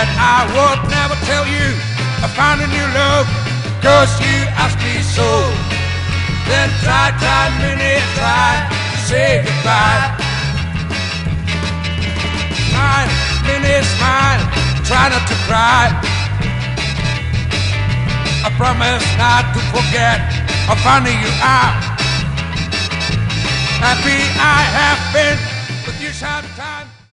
I would never tell you I found a new love, 'cause you asked me so. Then try, minute, try to say goodbye. Smile, minute, smile, try not to cry. I promise not to forget how funny you are. Happy I have been with you sometime.